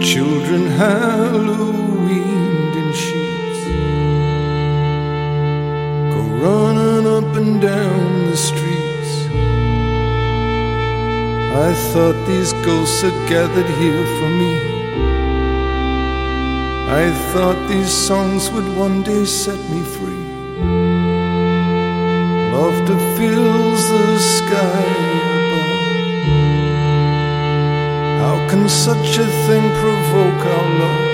Children Halloweened in sheets go running up and down the streets. I thought these ghosts had gathered here for me. I thought these songs would one day set me free. Laughter fills the sky above. How can such a thing provoke our love?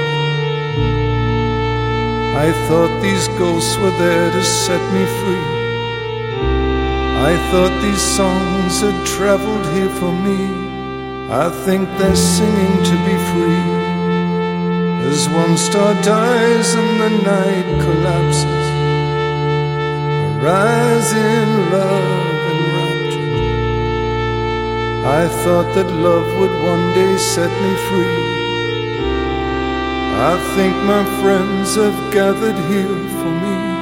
I thought these ghosts were there to set me free. I thought these songs had traveled here for me. I think they're singing to be free. As one star dies and the night collapses, I rise in love enraptured. I thought that love would one day set me free. I think my friends have gathered here for me.